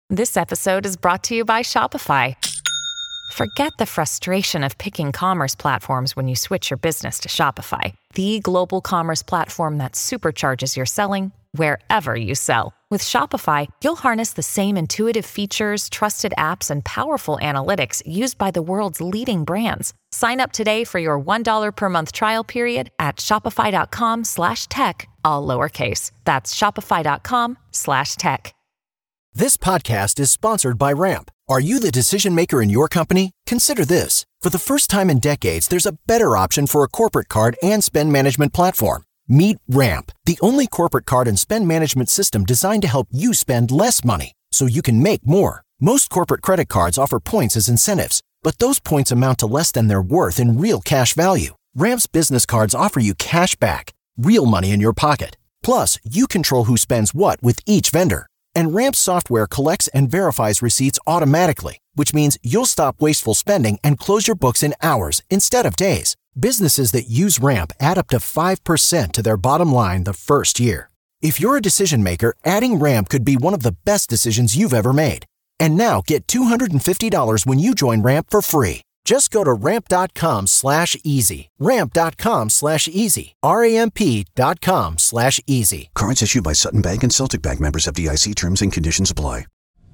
This episode is brought to you by Shopify. Forget the frustration of picking commerce platforms when you switch your business to Shopify, the global commerce platform that supercharges your selling wherever you sell. With Shopify, you'll harness the same intuitive features, trusted apps, and powerful analytics used by the world's leading brands. Sign up today for your $1 per month trial period at shopify.com/tech, all lowercase. That's shopify.com/tech. This podcast is sponsored by Ramp. Are you the decision maker in your company? Consider this. For the first time in decades, there's a better option for a corporate card and spend management platform. Meet Ramp, the only corporate card and spend management system designed to help you spend less money so you can make more. Most corporate credit cards offer points as incentives, but those points amount to less than their worth in real cash value. Ramp's business cards offer you cash back, real money in your pocket. Plus, you control who spends what with each vendor. And Ramp software collects and verifies receipts automatically, which means you'll stop wasteful spending and close your books in hours instead of days. Businesses that use Ramp add up to 5% to their bottom line the first year. If you're a decision maker, adding Ramp could be one of the best decisions you've ever made. And now get $250 when you join Ramp for free. Just go to ramp.com/easy. Ramp.com/easy. RAMP.com/easy. Cards issued by Sutton Bank and Celtic Bank, members FDIC. Terms and conditions apply.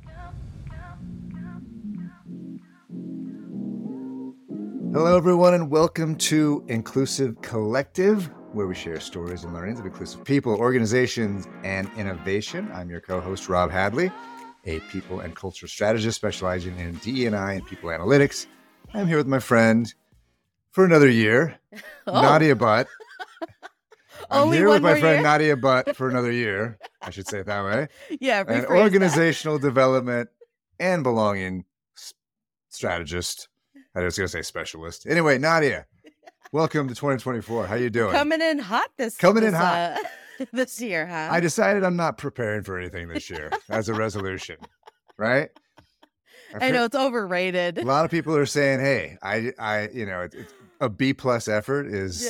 Hello, everyone, and welcome to Inclusive Collective, where we share stories and learnings of inclusive people, organizations, and innovation. I'm your co-host, Rob Hadley, a people and culture strategist specializing in DE&I and people analytics. I'm here with my friend for another year, Nadia Butt. I'm here with my friend Nadia Butt for another year. I should say it that way. Yeah, an organizational development and belonging strategist. I was going to say specialist. Anyway, Nadia, welcome to 2024. How you doing? Coming in hot this year, huh? I decided I'm not preparing for anything this year as a resolution, right? I know it's overrated. A lot of people are saying, "Hey, it's a B+ effort is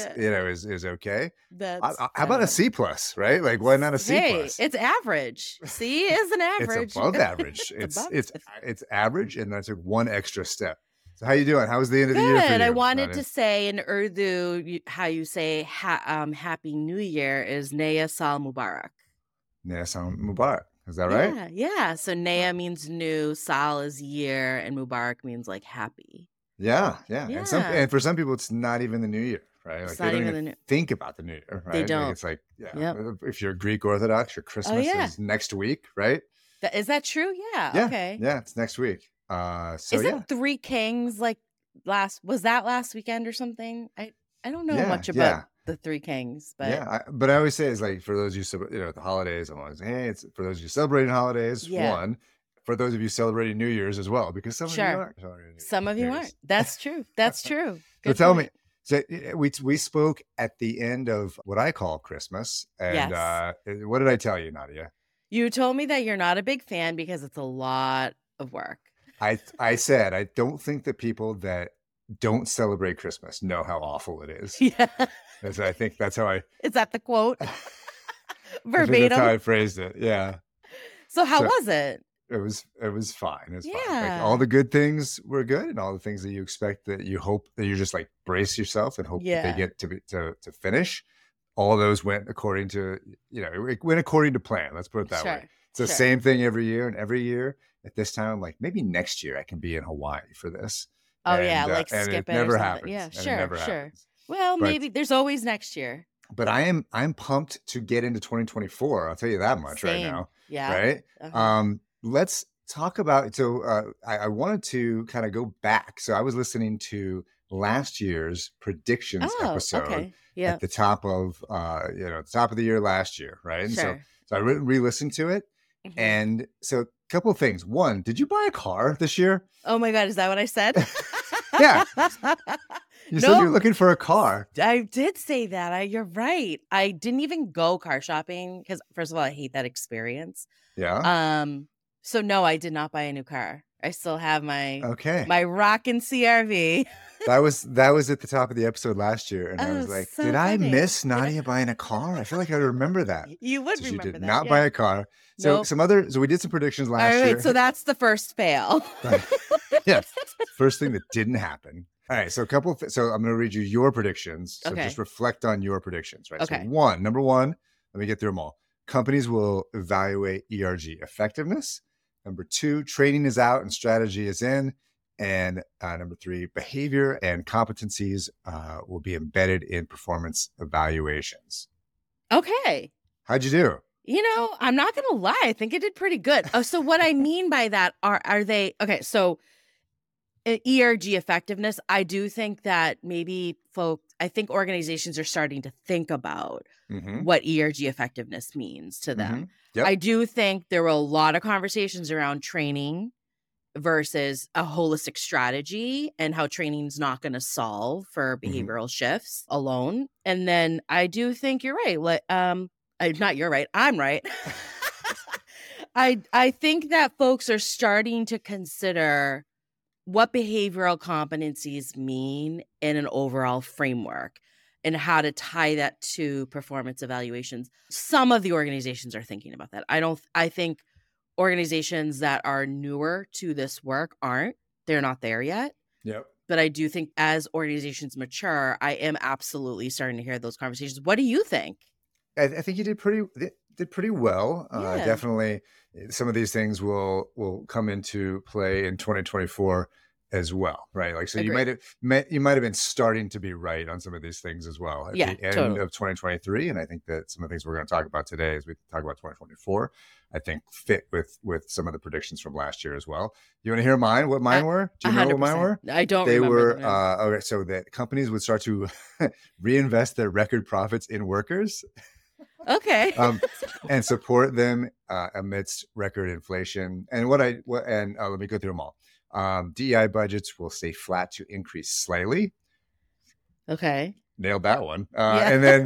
okay." How about a C+, right? Like, why not a C+? Hey, it's average. C is an average. It's above average. It's average, and that's one extra step. So, how you doing? How was the end of the year for you? I wanted to say in Urdu, how you say Happy New Year is Naya Sal Mubarak. Naya Sal Mubarak. Is that right? Yeah. So Naya means new, Sal is year, and Mubarak means like happy. Yeah. And for some people, it's not even the New Year, right? Like, they don't even think about the New Year, right? They don't. Like, it's like, if you're Greek Orthodox, your Christmas is next week, right? Is that true? Yeah. Okay. Yeah, it's next week. Isn't Three Kings was that last weekend or something? I don't know much about the Three Kings, but but I always say it's like, for those of you, the holidays, I'm always, hey, it's for those of you celebrating holidays, one, for those of you celebrating New Year's as well, because some of you aren't celebrating New Year's. Some of you aren't. That's true. That's true. So tell me, so we spoke at the end of what I call Christmas, and what did I tell you, Nadia? You told me that you're not a big fan because it's a lot of work. I said I don't think that people that don't celebrate Christmas know how awful it is. Yeah. I think that's how Is that the quote? Verbatim? That's how I phrased it. Yeah. So how was it? It was fine. It was fine. Like, all the good things were good, and all the things that you expect, that you hope, that you just like brace yourself and hope that they get to finish. All those went according to, it went according to plan. Let's put it that way. It's the same thing every year, and every year at this time, I'm like, maybe next year I can be in Hawaii for this. Oh, skip and it. It never or happens. Yeah, sure. Happens. Well, maybe there's always next year. But I'm pumped to get into 2024. I'll tell you that much right now. Yeah. Right. Uh-huh. Let's talk about. So I wanted to kind of go back. So I was listening to last year's predictions episode at the top of the top of the year last year, right? And so I re-listened to it, and so a couple of things. One, did you buy a car this year? Oh my God, is that what I said? Yeah. You said you're looking for a car. I did say that. You're right. I didn't even go car shopping because, first of all, I hate that experience. Yeah. So no, I did not buy a new car. I still have my okay my rockin' CRV. That was at the top of the episode last year, and I was like, so did I miss Nadia buying a car? I feel like I remember that. You would so remember she did that, not buy a car. So nope. So we did some predictions last year. So that's the first fail. Yeah, first thing that didn't happen. All right, so so I'm going to read you your predictions. So just reflect on your predictions, right? Okay. So number one, let me get through them all. Companies will evaluate ERG effectiveness. Number two, training is out and strategy is in. And number three, behavior and competencies will be embedded in performance evaluations. Okay. How'd you do? I'm not going to lie. I think it did pretty good. So what I mean by that are they, okay, so ERG effectiveness, I do think that maybe I think organizations are starting to think about what ERG effectiveness means to them. Yep. I do think there were a lot of conversations around training versus a holistic strategy and how training is not going to solve for behavioral shifts alone. And then I do think you're right. Not you're right. I'm right. I think that folks are starting to consider what behavioral competencies mean in an overall framework and how to tie that to performance evaluations. Some of the organizations are thinking about that. I think organizations that are newer to this work they're not there yet. Yep. But I do think as organizations mature, I am absolutely starting to hear those conversations. What do you think? I think you did pretty well. Yeah. Definitely some of these things will come into play in 2024 as well, right? Like, so Agreed. you might have been starting to be right on some of these things as well at the end of 2023. And I think that some of the things we're going to talk about today as we talk about 2024, I think fit with some of the predictions from last year as well. You want to hear mine? What mine were? Do you know what mine were? I don't They remember. They were, okay, so that companies would start to reinvest their record profits in workers. Okay. And support them amidst record inflation. And let me go through them all. DEI budgets will stay flat to increase slightly. Okay. Nailed that one. Yeah.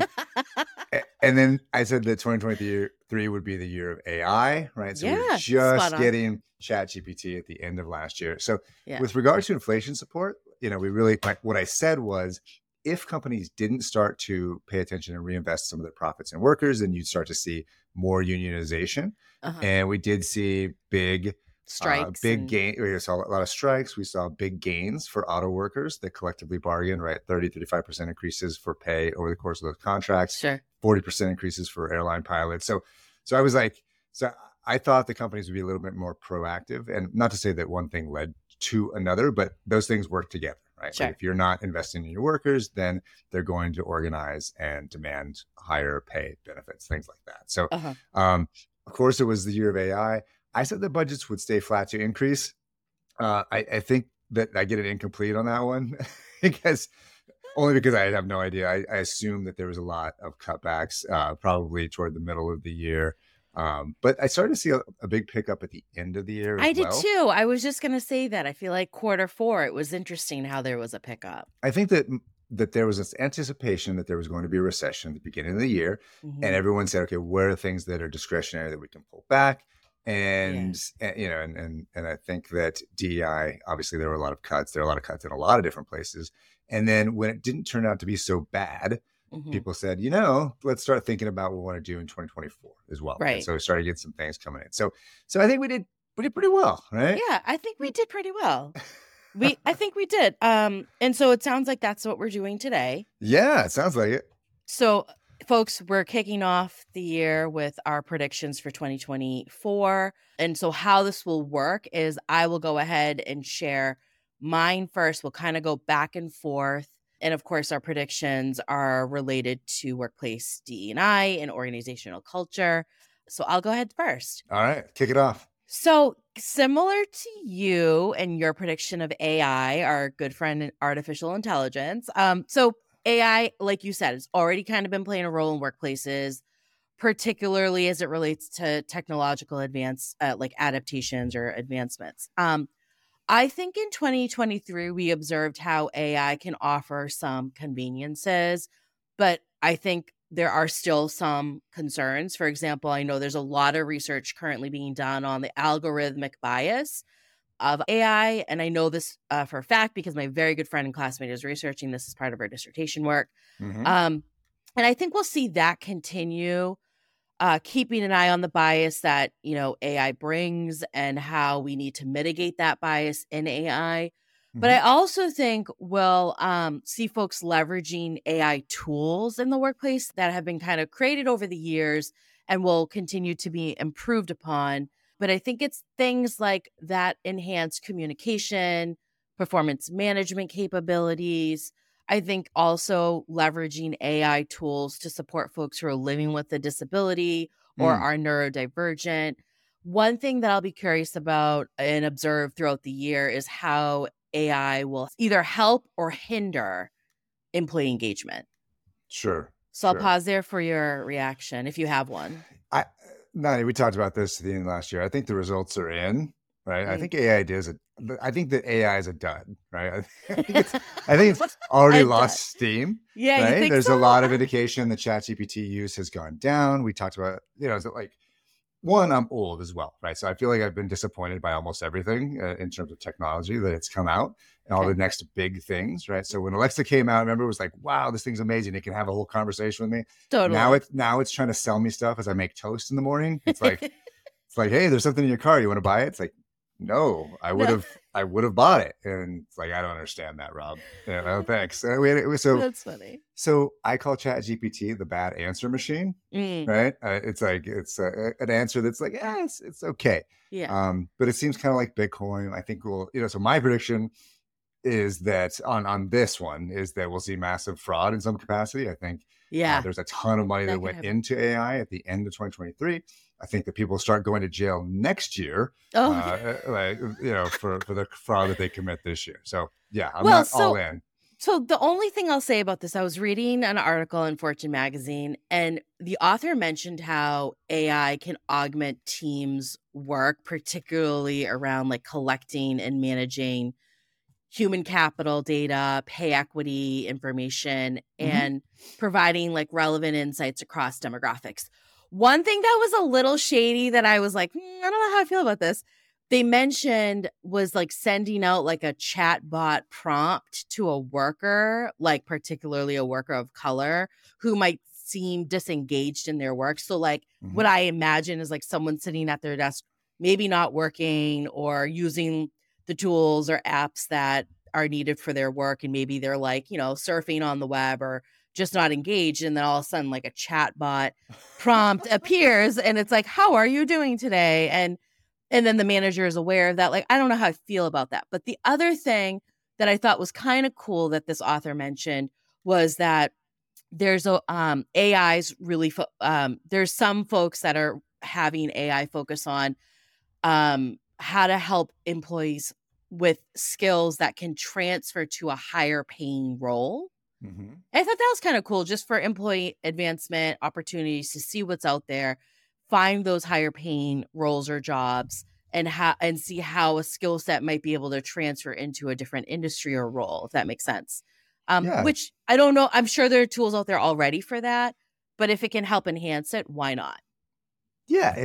And then I said that 2023 would be the year of AI, right? So we're just getting ChatGPT at the end of last year. So with regard to inflation support, what I said was, if companies didn't start to pay attention and reinvest some of their profits in workers, then you'd start to see more unionization. And we did see big strikes, gain. We saw a lot of strikes. We saw big gains for auto workers that collectively bargained, right? 35% increases for pay over the course of those contracts. Sure. 40% increases for airline pilots. So I was like, I thought the companies would be a little bit more proactive, and not to say that one thing led to another, but those things work together, right? Sure. Like if you're not investing in your workers, then they're going to organize and demand higher pay, benefits, things like that. So, of course, it was the year of AI. I said the budgets would stay flat to increase. I think that I get it incomplete on that one because I have no idea. I assume that there was a lot of cutbacks, probably toward the middle of the year. But I started to see a big pickup at the end of the year. I did too. I was just going to say that. I feel like Q4, it was interesting how there was a pickup. I think that there was this anticipation that there was going to be a recession at the beginning of the year. And everyone said, okay, where are things that are discretionary that we can pull back? And I think that DEI, obviously there were a lot of cuts. There are a lot of cuts in a lot of different places. And then when it didn't turn out to be so bad, people said, let's start thinking about what we want to do in 2024 as well. Right. And so we started getting some things coming in. So I think we did pretty well, right? Yeah, I think we did pretty well. I think we did. And so it sounds like that's what we're doing today. Yeah, it sounds like it. So folks, we're kicking off the year with our predictions for 2024. And so how this will work is I will go ahead and share mine first. We'll kind of go back and forth. And of course, our predictions are related to workplace DE&I and organizational culture. So I'll go ahead first. All right, kick it off. So similar to you and your prediction of AI, our good friend artificial intelligence. So AI, like you said, has already kind of been playing a role in workplaces, particularly as it relates to technological like adaptations or advancements. I think in 2023, we observed how AI can offer some conveniences, but I think there are still some concerns. For example, I know there's a lot of research currently being done on the algorithmic bias of AI. And I know this for a fact because my very good friend and classmate is researching this as part of her dissertation work. Mhm. And I think we'll see that continue, keeping an eye on the bias that, AI brings and how we need to mitigate that bias in AI. But I Mhm. also think we'll see folks leveraging AI tools in the workplace that have been kind of created over the years and will continue to be improved upon. But I think it's things like that enhanced communication, performance management capabilities. I think also leveraging AI tools to support folks who are living with a disability or Mm. are neurodivergent. One thing that I'll be curious about and observe throughout the year is how AI will either help or hinder employee engagement. Sure. So I'll Sure. pause there for your reaction if you have one. I Nani, we talked about this at the end of last year. I think the results are in, right? I Mm. think I think that AI is a dud, right? I think it's already A lost dud. steam, Yeah, you right? think There's so? a lot of indication that ChatGPT use has gone down. We talked about, is it like one, I'm old as well, right? So I feel like I've been disappointed by almost everything in terms of technology that it's come out and all the Okay. next big things, right? So when Alexa came out, I remember it was like, wow, this thing's amazing. It can have a whole conversation with me. Totally. Now it's trying to sell me stuff as I make toast in the morning. It's like, hey, there's something in your car. You want to buy it? It's like, no, No. I would have bought it. And it's like, I don't understand that, Rob. Yeah, no, thanks. That's funny. So I call ChatGPT the bad answer machine, Mm. right? It's like an answer that's like, it's okay. Yeah. But it seems kind of like Bitcoin. I think so my prediction is that on this one is that we'll see massive fraud in some capacity. I think Yeah. there's a ton of money That that could went happen. into AI at the end of 2023. I think that people start going to jail next year, Oh, for the fraud that they commit this year. So yeah, I'm well, not all in. So the only thing I'll say about this, I was reading an article in Fortune magazine, and the author mentioned how AI can augment teams' work, particularly around like collecting and managing human capital data, pay equity information, Mhm. and providing like relevant insights across demographics. One thing that was a little shady that I was like, I don't know how I feel about this. They mentioned was like sending out like a chat bot prompt to a worker, like particularly a worker of color who might seem disengaged in their work. So like what Mhm. I imagine is like someone sitting at their desk, maybe not working or using the tools or apps that are needed for their work. And maybe they're like, surfing on the web or just not engaged. And then all of a sudden, like a chat bot prompt appears and it's like, how are you doing today? And then the manager is aware of that. Like, I don't know how I feel about that. But the other thing that I thought was kind of cool that this author mentioned was that there's AI's really, there's some folks that are having AI focus on how to help employees with skills that can transfer to a higher paying role. Mhm. I thought that was kind of cool just for employee advancement opportunities to see what's out there, find those higher paying roles or jobs and see how a skill set might be able to transfer into a different industry or role, if that makes sense. Yeah. Which I don't know. I'm sure there are tools out there already for that, but if it can help enhance it, why not? Yeah,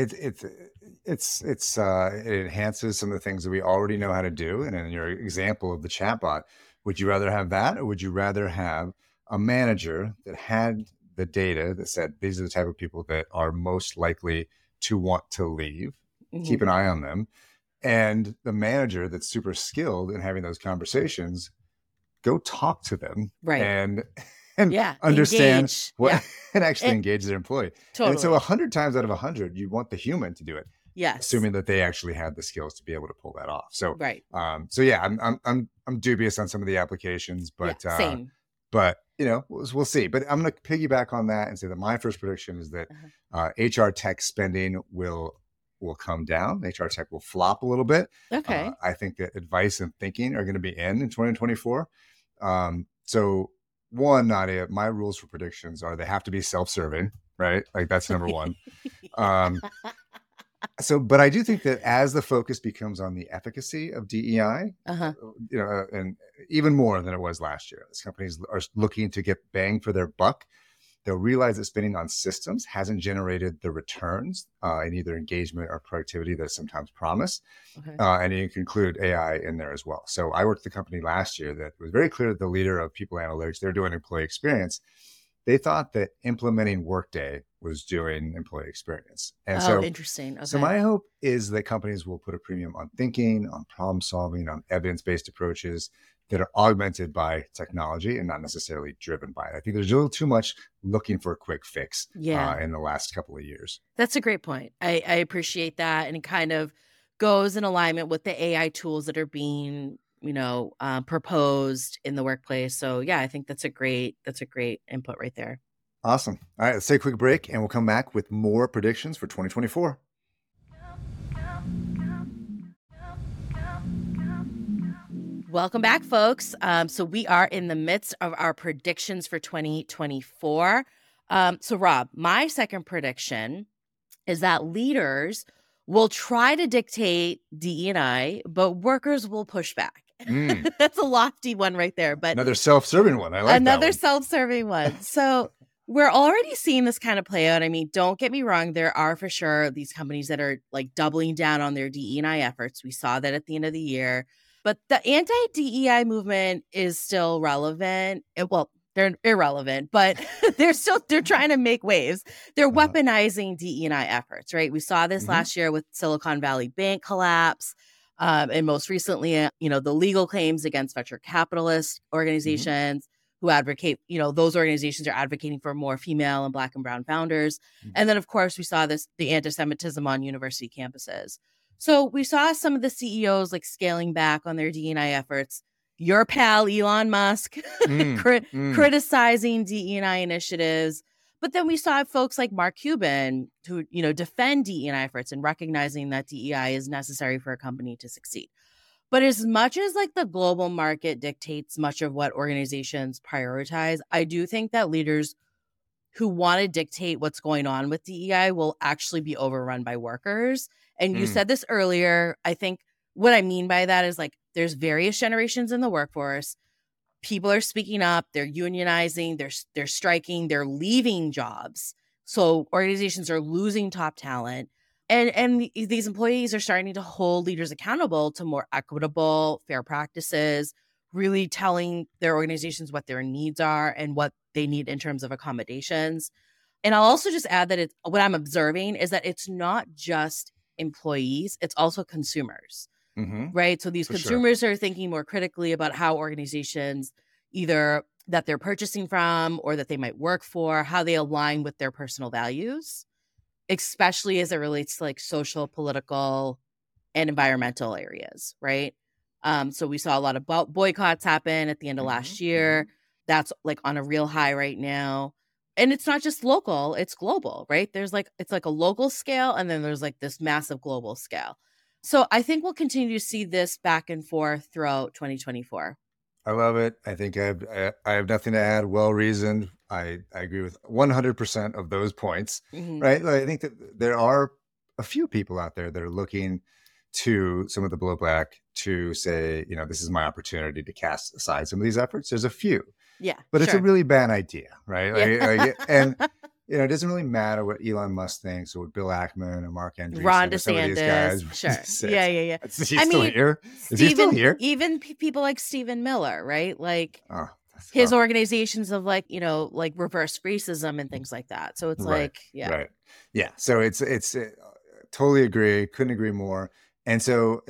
it enhances some of the things that we already know how to do. And in your example of the chatbot, would you rather have that, or would you rather have a manager that had the data that said these are the type of people that are most likely to want to leave? Mhm. Keep an eye on them, and the manager that's super skilled in having those conversations, go talk to them Right. and and Yeah. understand Engage. what Yeah. and actually It, engage their employee. And so totally. 100 times out of 100, you want the human to do it, Yes. assuming that they actually had the skills to be able to pull that off. So, Right. so yeah, I'm dubious on some of the applications, Yeah. Same. but we'll see. But I'm going to piggyback on that and say that my first prediction is that Uh-huh. HR tech spending will come down. HR tech will flop a little bit. Okay. I think that advice and thinking are going to be in 2024. So one, Nadia, my rules for predictions are they have to be self-serving, right? Like that's number one. Um, but I do think that as the focus becomes on the efficacy of DEI, Uh-huh. and even more than it was last year, as companies are looking to get bang for their buck, they'll realize that spending on systems hasn't generated the returns in either engagement or productivity that sometimes promise. Okay. And you can include AI in there as well. So I worked at the company last year that was very clear that the leader of people analytics, they're doing employee experience. They thought that implementing Workday was doing employee experience. And so interesting. Okay. So my hope is that companies will put a premium on thinking, on problem solving, on evidence-based approaches that are augmented by technology and not necessarily driven by it. I think there's a little too much looking for a quick fix in the last couple of years. That's a great point. I appreciate that. And it kind of goes in alignment with the AI tools that are being, proposed in the workplace. So yeah, I think that's a great input right there. Awesome. All right, let's take a quick break and we'll come back with more predictions for 2024. Welcome back, folks. So we are in the midst of our predictions for 2024. So Rob, my second prediction is that leaders will try to dictate DE&I, but workers will push back. That's a lofty one right there. But another self-serving one. I like another self-serving one. So we're already seeing this kind of play out. I mean, don't get me wrong. There are for sure these companies that are like doubling down on their DE&I efforts. We saw that at the end of the year. But the anti-DEI movement is still relevant. Well, they're irrelevant, but they're trying to make waves. They're weaponizing DE&I efforts, right? We saw this last year with Silicon Valley Bank collapse. And most recently, the legal claims against venture capitalist organizations who advocate, those organizations are advocating for more female and Black and brown founders. And then, of course, we saw the anti-Semitism on university campuses. So we saw some of the CEOs like scaling back on their DE&I efforts. Your pal, Elon Musk, criticizing DE&I initiatives. But then we saw folks like Mark Cuban who, defend DE&I efforts and recognizing that DEI is necessary for a company to succeed. But as much as like the global market dictates much of what organizations prioritize, I do think that leaders who want to dictate what's going on with DEI will actually be overrun by workers. And you said this earlier. I think what I mean by that is like there's various generations in the workforce. People are speaking up, they're unionizing, they're striking, they're leaving jobs. So organizations are losing top talent. And these employees are starting to hold leaders accountable to more equitable, fair practices, really telling their organizations what their needs are and what they need in terms of accommodations. And I'll also just add that what I'm observing is that it's not just employees, it's also consumers, right? So these consumers are thinking more critically about how organizations either that they're purchasing from or that they might work for, how they align with their personal values, especially as it relates to like social, political, and environmental areas, right? So we saw a lot of boycotts happen at the end of last year. That's like on a real high right now. And it's not just local, it's global, right? It's like a local scale and then there's like this massive global scale. So I think we'll continue to see this back and forth throughout 2024. I love it. I think I have nothing to add. Well-reasoned. I agree with 100% of those points, right? I think that there are a few people out there that are looking to some of the blowback to say, this is my opportunity to cast aside some of these efforts. There's a few. Yeah. But it's a really bad idea, right? And it doesn't really matter what Elon Musk thinks or what Bill Ackman or Mark Andreessen, Ron or some of these guys. Sure. Yeah. Is he still here? Is he still here? Even people like Stephen Miller, right? Like his organizations of like reverse racism and things like that. So it's Right. Yeah. So it's totally agree. Couldn't agree more. And so,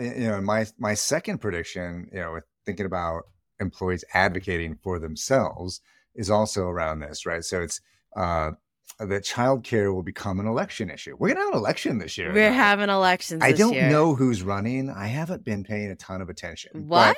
my second prediction, with thinking about employees advocating for themselves is also around this, right? So it's that childcare will become an election issue. We're going to have an election this year. We're having elections this year. I don't know who's running. I haven't been paying a ton of attention. What?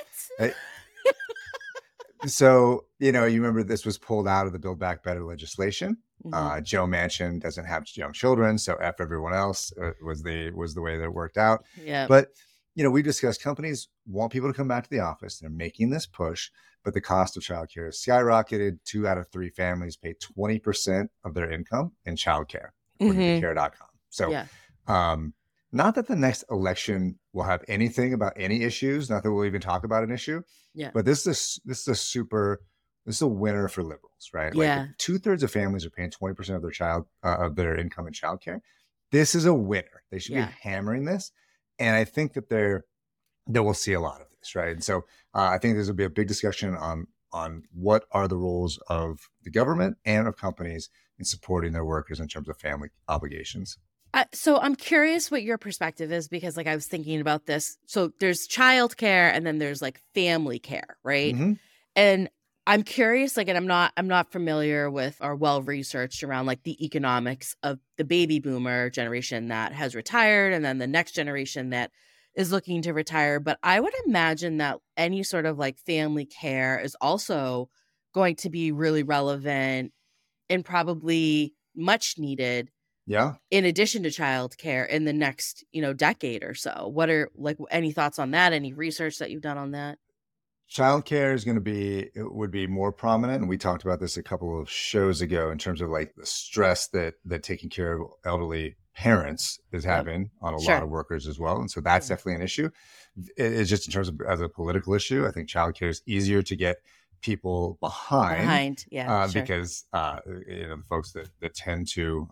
So, you remember this was pulled out of the Build Back Better legislation. Joe Manchin doesn't have young children, so F everyone else was the way that it worked out. Yeah. But, we discussed companies want people to come back to the office. They're making this push, but the cost of childcare has skyrocketed. 2 out of 3 families pay 20% of their income in childcare, according to care.com. So, not that the next election will have anything about any issues, not that we'll even talk about an issue. Yeah. But this is a winner for liberals. liberals, right? Yeah. Like 2/3 of families are paying 20% of their of their income in childcare. This is a winner. They should be hammering this. And I think that we'll see a lot of this, right? And so I think there's going to be a big discussion on what are the roles of the government and of companies in supporting their workers in terms of family obligations. So I'm curious what your perspective is, because like I was thinking about this. So there's childcare and then there's like family care, right? Mm-hmm. And I'm curious, like, and I'm not familiar with or well researched around like the economics of the baby boomer generation that has retired and then the next generation that is looking to retire. But I would imagine that any sort of like family care is also going to be really relevant and probably much needed. Yeah. In addition to childcare in the next, decade or so. What are like any thoughts on that? Any research that you've done on that? Childcare would be more prominent. And we talked about this a couple of shows ago in terms of like the stress that taking care of elderly parents is having on a lot of workers as well. And so that's definitely an issue. It's just in terms of as a political issue, I think childcare is easier to get people behind. Because, the folks that tend to,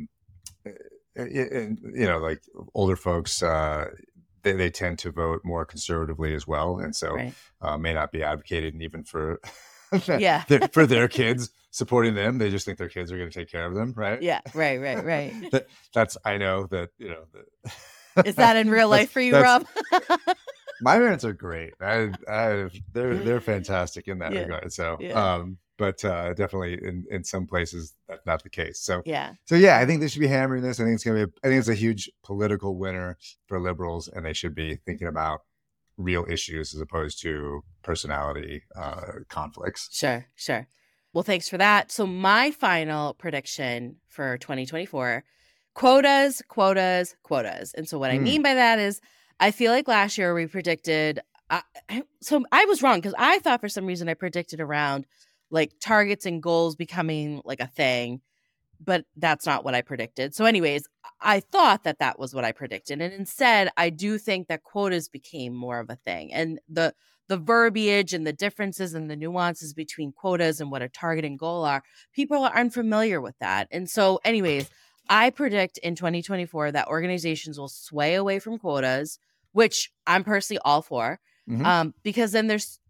like older folks, they tend to vote more conservatively as well, and so may not be advocating even for for their kids, supporting them. They just think their kids are going to take care of them, right? Yeah, right. That's I know that Is that in real life for you, Rob? My parents are great. They're fantastic in that regard. So, but definitely in some places that's not the case. So I think they should be hammering this. I think it's a huge political winner for liberals, and they should be thinking about real issues as opposed to personality conflicts. Sure. Well, thanks for that. So my final prediction for 2024, quotas. And so what I mean by that is I feel like last year we predicted, so I was wrong because I thought for some reason I predicted around like targets and goals becoming like a thing, but that's not what I predicted. So anyways, I thought that was what I predicted. And instead, I do think that quotas became more of a thing. And the verbiage and the differences and the nuances between quotas and what a target and goal are, people are unfamiliar with that. And so anyways, I predict in 2024 that organizations will sway away from quotas, which I'm personally all for, because then there's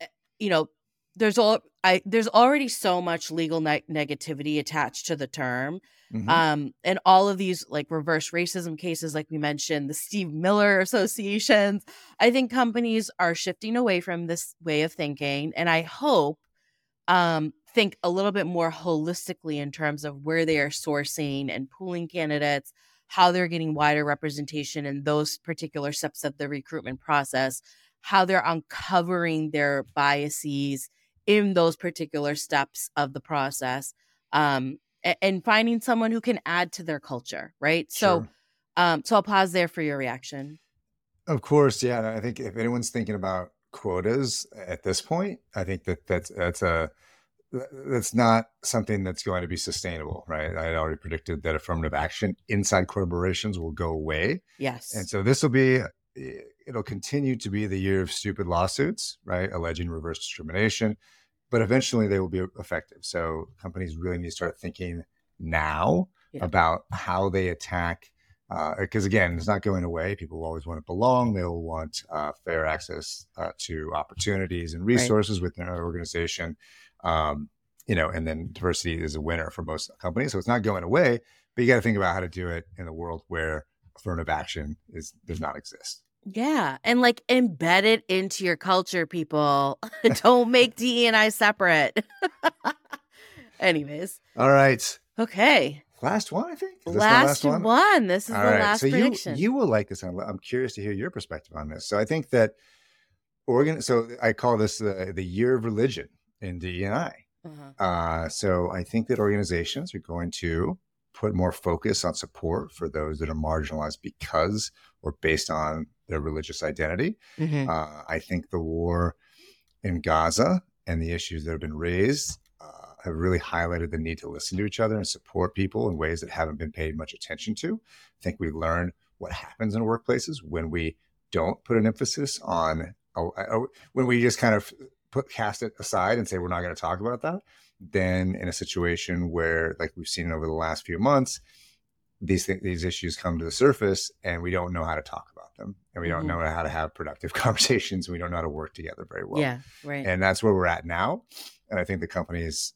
already so much legal negativity attached to the term. And all of these like reverse racism cases, like we mentioned, the Steve Miller associations, I think companies are shifting away from this way of thinking. And I hope think a little bit more holistically in terms of where they are sourcing and pooling candidates, how they're getting wider representation in those particular steps of the recruitment process, how they're uncovering their biases in those particular steps of the process, and finding someone who can add to their culture, right? Sure. So I'll pause there for your reaction. Of course, yeah. I think if anyone's thinking about quotas at this point, I think that's not something that's going to be sustainable, right? I had already predicted that affirmative action inside corporations will go away. Yes. And so it'll continue to be the year of stupid lawsuits, right? Alleging reverse discrimination, but eventually they will be effective. So companies really need to start thinking now about how they attack, because again, it's not going away. People will always want to belong. They'll want fair access to opportunities and resources within our organization. And then diversity is a winner for most companies. So it's not going away, but you got to think about how to do it in a world where affirmative action does not exist. Yeah. And like embed it into your culture, people. Don't make DE&I separate. Anyways. All right. Okay. Last one, I think. Last one. This is the last prediction. You will like this. I'm curious to hear your perspective on this. So I think that so I call this the year of religion in DE&I. So I think that organizations are going to put more focus on support for those that are marginalized because or based on their religious identity. I think the war in Gaza and the issues that have been raised have really highlighted the need to listen to each other and support people in ways that haven't been paid much attention to. I think we learn what happens in workplaces when we don't put an emphasis on, when we just kind of cast it aside and say, we're not going to talk about that. than in a situation where, like we've seen over the last few months, these issues come to the surface and we don't know how to talk about them, and we don't know how to have productive conversations, and we don't know how to work together very well. Yeah, right. And that's where we're at now. And I think the companies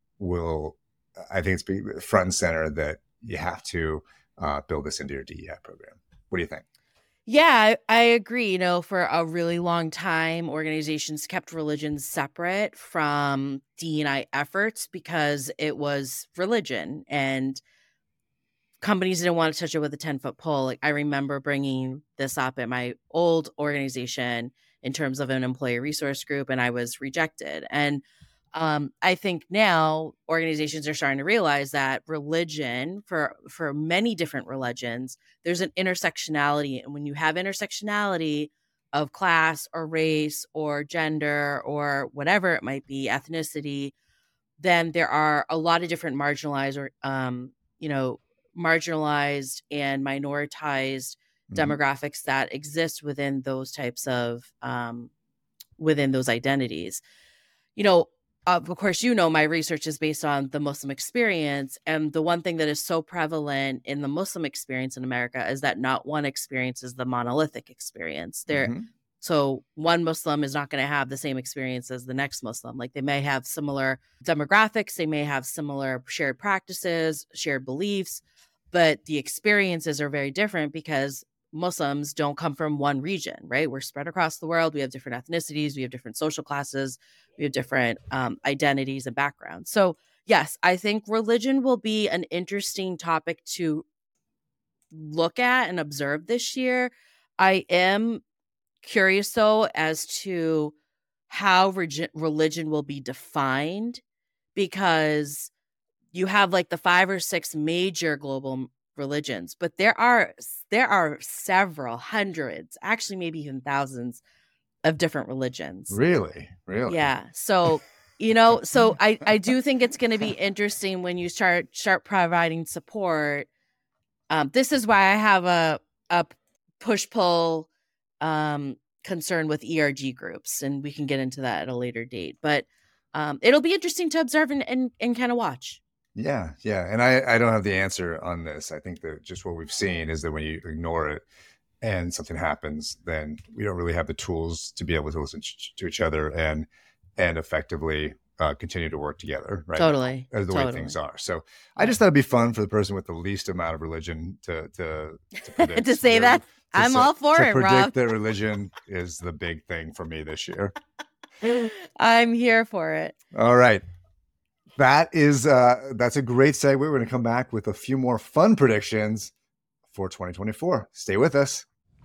I think it's front and center that you have to build this into your DEI program. What do you think? Yeah, I agree. For a really long time, organizations kept religion separate from D&I efforts because it was religion, and companies didn't want to touch it with a 10-foot pole. Like, I remember bringing this up at my old organization in terms of an employee resource group, and I was rejected. And I think now organizations are starting to realize that religion, for many different religions, there's an intersectionality. And when you have intersectionality of class or race or gender or whatever it might be, ethnicity, then there are a lot of different marginalized or, marginalized and minoritized demographics that exist within those types of, within those identities. Of course, my research is based on the Muslim experience. And the one thing that is so prevalent in the Muslim experience in America is that not one experience is the monolithic experience. So one Muslim is not going to have the same experience as the next Muslim. Like, they may have similar demographics, they may have similar shared practices, shared beliefs, but the experiences are very different because Muslims don't come from one region, right? We're spread across the world. We have different ethnicities. We have different social classes. We have different identities and backgrounds. So yes, I think religion will be an interesting topic to look at and observe this year. I am curious, though, as to how religion will be defined, because you have like the 5 or 6 major global religions, but there are several hundreds, actually maybe even thousands of different religions. Really? Yeah. So, I do think it's going to be interesting when you start providing support. This is why I have a push-pull concern with ERG groups, and we can get into that at a later date. But it'll be interesting to observe and kind of watch. Yeah. And I don't have the answer on this. I think that just what we've seen is that when you ignore it and something happens, then we don't really have the tools to be able to listen to each other and effectively continue to work together, right? Totally. As the way things are. So I just thought it'd be fun for the person with the least amount of religion to predict to say that. I'm all for it, Rob. To predict that religion is the big thing for me this year. I'm here for it. All right. That's a great segue. We're going to come back with a few more fun predictions for 2024. Stay with us.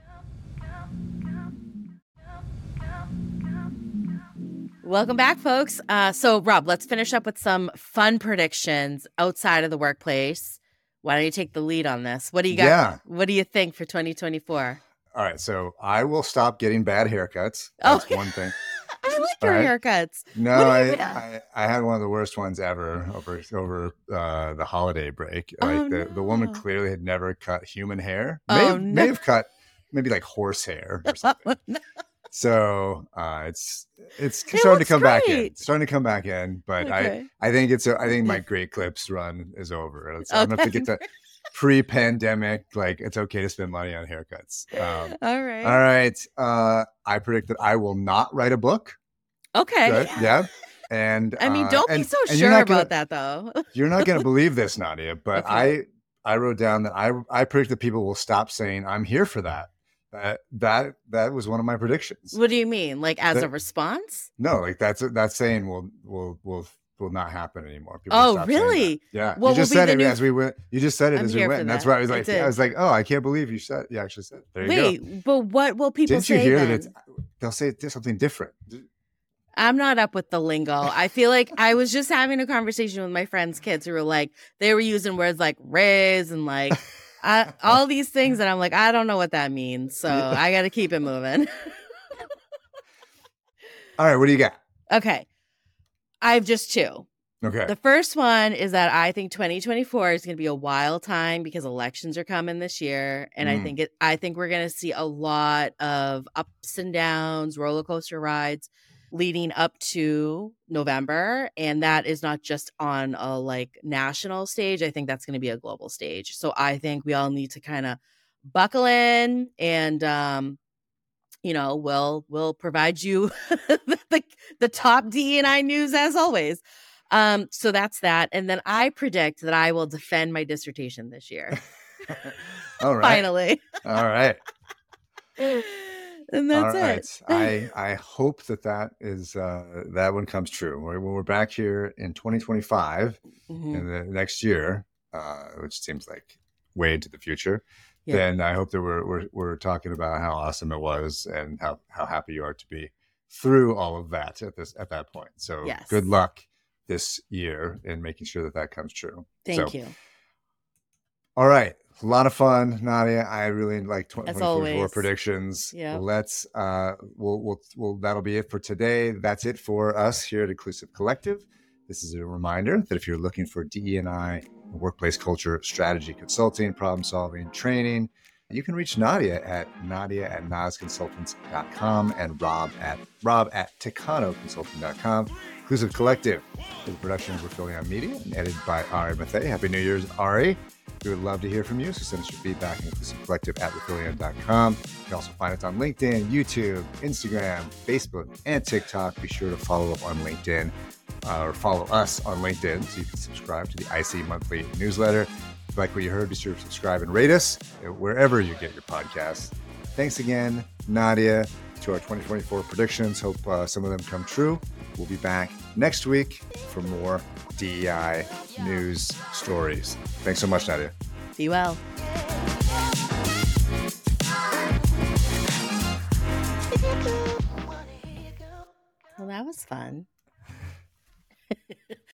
Welcome back, folks. So, Rob, let's finish up with some fun predictions outside of the workplace. Why don't you take the lead on this? What do you got? Yeah. What do you think for 2024? All right. So I will stop getting bad haircuts. That's one thing. I like your haircuts. No, I had one of the worst ones ever over the holiday break. The woman clearly had never cut human hair. May have cut maybe like horse hair or something. No. So it's starting to come back in. It's starting to come back in, but okay. I think my Great Clips run is over. I'm gonna have to get to pre-pandemic. Like, it's okay to spend money on haircuts. All right. I predict that I will not write a book. Okay. Good. Yeah. And I mean, don't be so sure about that, though. You're not going to believe this, Nadia, but okay. I wrote down that I predict that people will stop saying I'm here for that. That was one of my predictions. What do you mean? Like, as a response? No, like that's saying will not happen anymore. People really? Yeah. Well, you just said it as we went. You just said it as we went. And that's why I was like, oh, I can't believe you actually said it. There you go. Wait, but what will people say? Didn't you hear then? that they'll say something different? I'm not up with the lingo. I feel like I was just having a conversation with my friends' kids who were like, they were using words like "riz" and like all these things. And I'm like, I don't know what that means. So I got to keep it moving. All right. What do you got? Okay. I have just 2. Okay. The first one is that I think 2024 is going to be a wild time because elections are coming this year. And I think we're going to see a lot of ups and downs, roller coaster rides. leading up to November. And that is not just on a like national stage. I think that's going to be a global stage. So I think we all need to kind of buckle in and, we'll provide you the top DEI news as always. So that's that. And then I predict that I will defend my dissertation this year. All right. Finally. All right. And that's All right. it. I hope that is that one comes true. When we're back here in 2025 in the next year, which seems like way into the future, then I hope that we're talking about how awesome it was and how happy you are to be through all of that at that point. So good luck this year in making sure that comes true. Thank you. All right. A lot of fun, Nadia. I really like 2024 predictions. Yeah. Let's we'll that'll be it for today. That's it for us here at Inclusive Collective. This is a reminder that if you're looking for DE&I, workplace culture, strategy, consulting, problem solving, training, you can reach Nadia at nasconsultants.com and Rob at Tecanoconsulting.com. Inclusive Collective is a production of Rifelion Media and edited by Ari Mathey. Happy New Year's, Ari. We would love to hear from you, so send us your feedback at inclusivecollective@rifelion.com. You can also find us on LinkedIn, YouTube, Instagram, Facebook, and TikTok. Be sure to follow up on LinkedIn or follow us on LinkedIn so you can subscribe to the IC Monthly newsletter. If you like what you heard, be sure to subscribe and rate us wherever you get your podcasts. Thanks again, Nadia, to our 2024 predictions. Hope some of them come true. We'll be back next week for more DEI news stories. Thanks so much, Nadia. Be well. Well, that was fun.